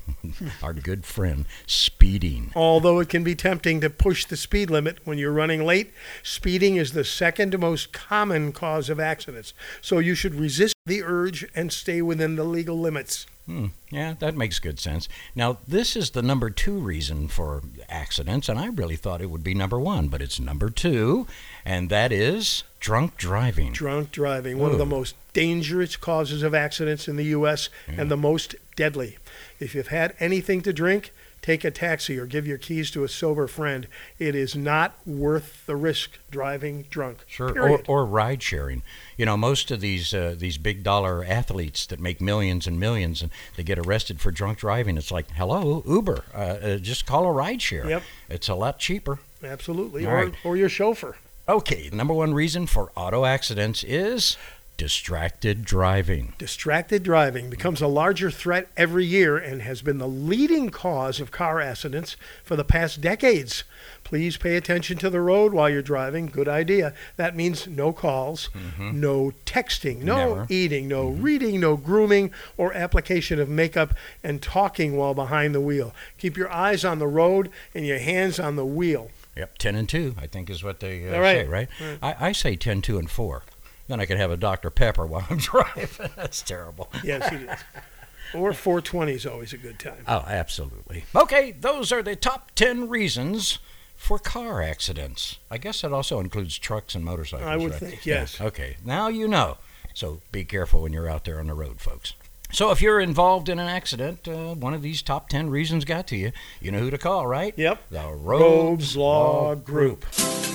our good friend, speeding. Although it can be tempting to push the speed limit when you're running late, speeding is the second most common cause of accidents. So you should resist the urge and stay within the legal limits. Yeah, that makes good sense. Now, this is the number 2 reason for accidents, and I really thought it would be number 1, but it's number 2, and that is drunk driving. Drunk driving, one of the most dangerous causes of accidents in the U.S. and the most deadly. If you've had anything to drink, take a taxi or give your keys to a sober friend. It is not worth the risk driving drunk. Sure, or ride sharing. You know, most of these big dollar athletes that make millions and millions, and they get arrested for drunk driving. It's like, hello, Uber, just call a ride share. Yep. It's a lot cheaper. Absolutely, All or your chauffeur. Okay, the number 1 reason for auto accidents is distracted driving. Distracted driving becomes a larger threat every year and has been the leading cause of car accidents for the past decades. Please pay attention to the road while you're driving. Good idea. That means no calls, no texting, no eating, no reading, no grooming or application of makeup, and talking while behind the wheel. Keep your eyes on the road and your hands on the wheel. Yep, 10 and 2, I think is what they right. say, right? I say 10, 2, and 4. Then I could have a Dr. Pepper while I'm driving. That's terrible. Yes, it is. Or 420 is always a good time. Oh, absolutely. Okay, those are the top 10 reasons for car accidents. I guess that also includes trucks and motorcycles, I would right? think, yes. Okay, now you know. So be careful when you're out there on the road, folks. So if you're involved in an accident, one of these top 10 reasons got to you. You know who to call, right? Yep. The Robes Law Group.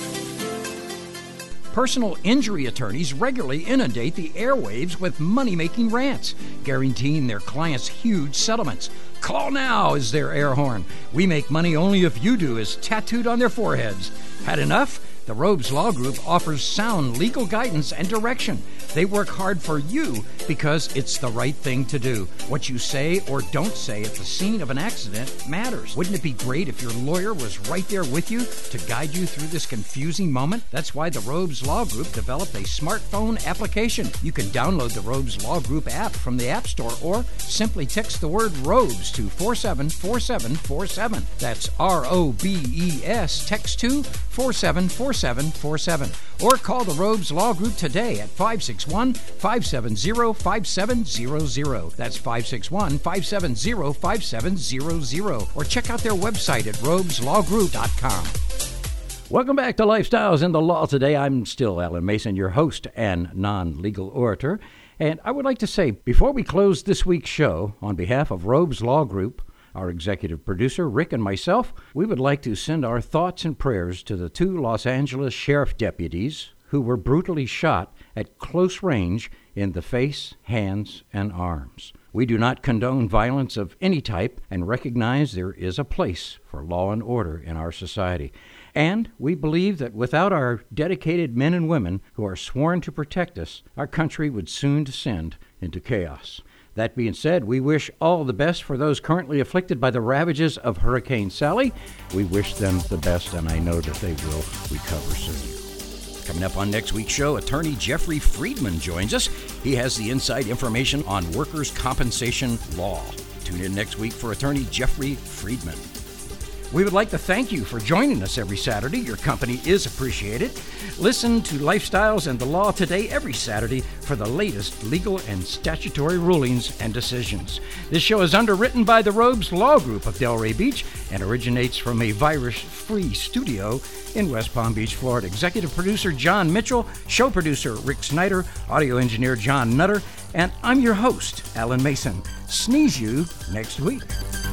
Personal injury attorneys regularly inundate the airwaves with money-making rants, guaranteeing their clients huge settlements. Call now is their air horn. We make money only if you do is tattooed on their foreheads. Had enough? The Robes Law Group offers sound legal guidance and direction. They work hard for you because it's the right thing to do. What you say or don't say at the scene of an accident matters. Wouldn't it be great if your lawyer was right there with you to guide you through this confusing moment? That's why the Robes Law Group developed a smartphone application. You can download the Robes Law Group app from the App Store or simply text the word Robes to 474747. That's ROBES. Text to 474747. Or call the Robes Law Group today at 561-570-5700. That's 561-570-5700. Or check out their website at robeslawgroup.com. Welcome back to Lifestyles in the Law today. I'm still Alan Mason, your host and non-legal orator. And I would like to say, before we close this week's show, on behalf of Robes Law Group, our executive producer, Rick, and myself, we would like to send our thoughts and prayers to the 2 Los Angeles sheriff deputies who were brutally shot at close range in the face, hands, and arms. We do not condone violence of any type and recognize there is a place for law and order in our society. And we believe that without our dedicated men and women who are sworn to protect us, our country would soon descend into chaos. That being said, we wish all the best for those currently afflicted by the ravages of Hurricane Sally. We wish them the best, and I know that they will recover soon. Coming up on next week's show, attorney Jeffrey Friedman joins us. He has the inside information on workers' compensation law. Tune in next week for attorney Jeffrey Friedman. We would like to thank you for joining us every Saturday. Your company is appreciated. Listen to Lifestyles and the Law Today every Saturday for the latest legal and statutory rulings and decisions. This show is underwritten by the Robes Law Group of Delray Beach and originates from a virus-free studio in West Palm Beach, Florida. Executive producer John Mitchell, show producer Rick Snyder, audio engineer John Nutter, and I'm your host, Alan Mason. Sneeze you next week.